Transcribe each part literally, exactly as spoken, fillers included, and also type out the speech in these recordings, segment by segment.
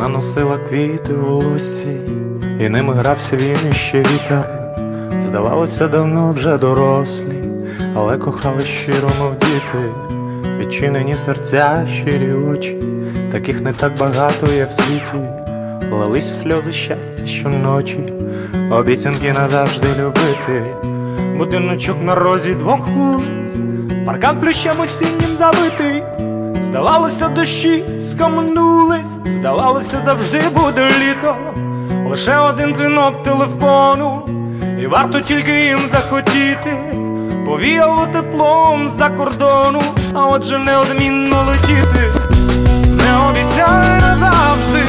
Вона носила квіти у лусі, і ними грався він іще вітер. Здавалося, давно вже дорослі, але кохали щиро, мов діти. Відчинені серця, щирі очі, таких не так багато є в світі. Лилися сльози щастя щоночі, обіцянки назавжди любити. Будиночок на розі двох вулиць, паркан плющем осіннім забитий. Здавалося, дощі скам'янулись, здавалося, завжди буде літо. Лише один дзвінок телефону, і варто тільки їм захотіти. Повіяло теплом з-за кордону, а отже неодмінно летіти. Не обіцяй назавжди,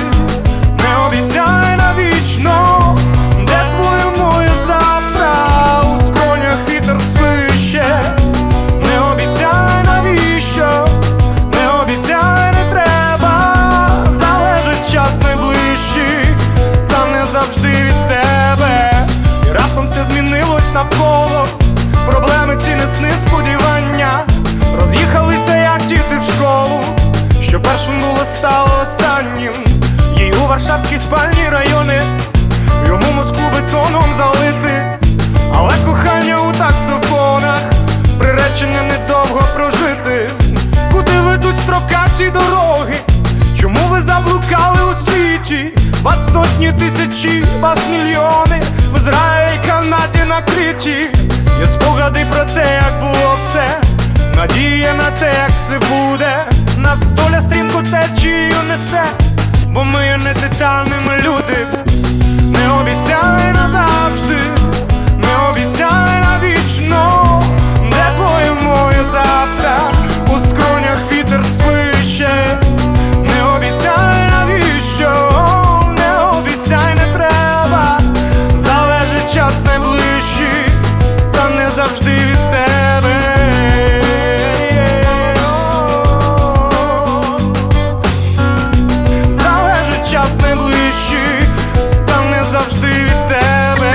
не обіцяй навічно, де твоє моє завтра, у скронях вітер свище. Не обіцяй навіщо, не обіцяй не треба, залежить час найближчий, та не завжди від тебе. І раптом все змінилось навколо, проблеми ці не сни, сподівання роз'їхалися, як діти в школу. Що першим було, стало останнім. Їй у варшавській спальні райони, йому Москву бетоном залити. Але кохання у таксофонах, приречення недовго прожити. Куди ведуть строкаті дороги? Чому ви заблукали у світі? Вас сотні тисячі, вас мільйони, в Ізраїлі, Канаді накриті. Є спогади про те, як було все, надія на те, як все буде. Нас доля стрімко течією несе, бо ми є не титанами люди. Не обіцяй назавжди, не обіцяй навічно, де твоє моє завтра, у скронях вітер свище. Не обіцяй навіщо, не обіцяй не треба, залежить час найближчий, та не завжди від тебе. Залежить час найближчий, та не завжди від тебе.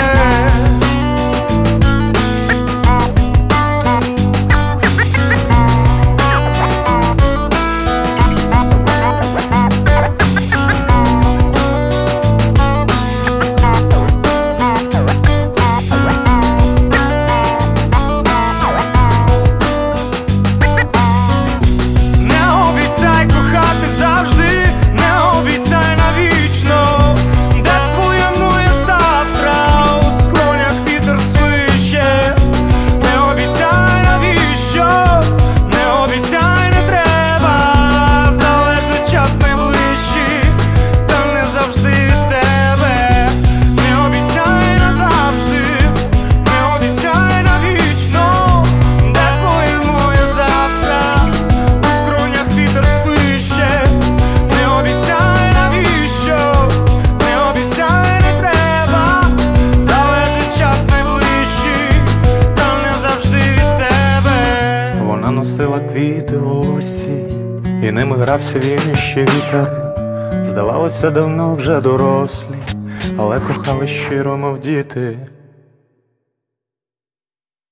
Носила квіти у лусі, і ними грався він іще вітер. Здавалося, давно вже дорослі, але кохали щиро, мов діти.